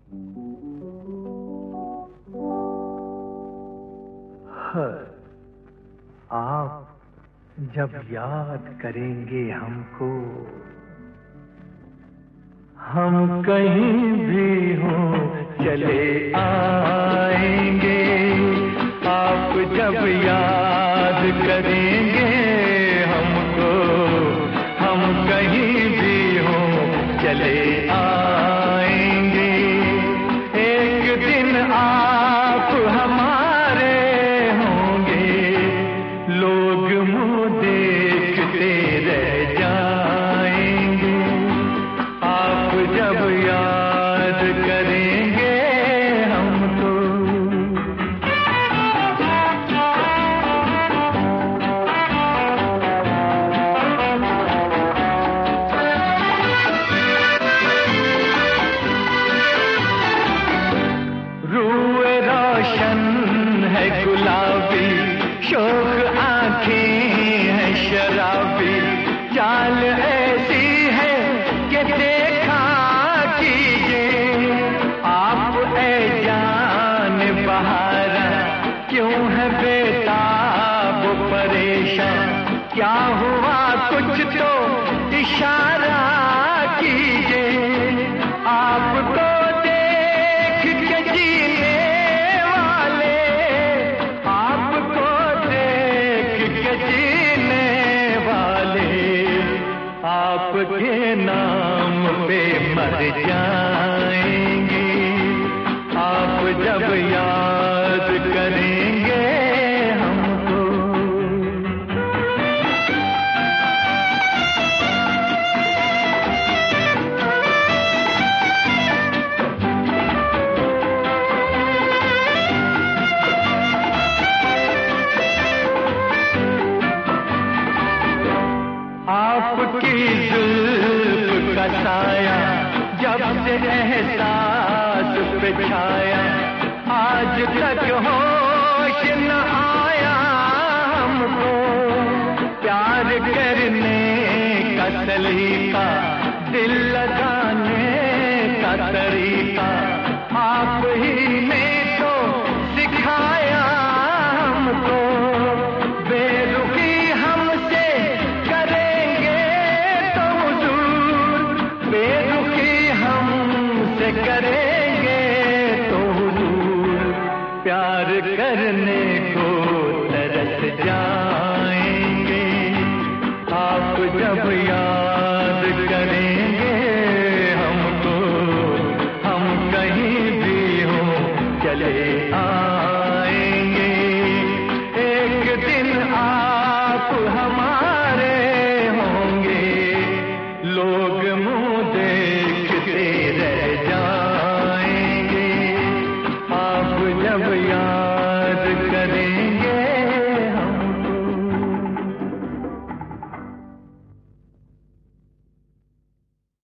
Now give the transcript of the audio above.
आप जब याद करेंगे हमको, हम कहीं भी हों चले आएंगे। आप जब याद करेंगे हमको, हम कहीं भी हों चले आएंगे। एक दिन आप हमारे होंगे, लोग मुँह देखते रह जाएंगे। आप जब याद करेंगे हमको। रूह रोशन है गुलाबी, शोख आंखें हैं शराबी, चाल ऐसी है कि देखा कीजिए। आप ऐ जान बहारा क्यों है बेताब परेशान, क्या हुआ कुछ तो इशारा कीजिए। आपको देख के जीने वाले, आपको देख के जीने वाले, आपके नाम पे मर जाएंगे। आप जब याद करेंगे हमको। आपकी जुल्फ का साया जब से एहसास पे छाया, आज तक होश न आया हमको। प्यार करने का सलीका, दिल लगाने का तरीका, आप ही ने तो सिखाया हमको। बेरुखी हमसे करेंगे तो हुजूर, बेरुखी हमसे करेंगे तो हुजूर, प्यार करने को तरस जा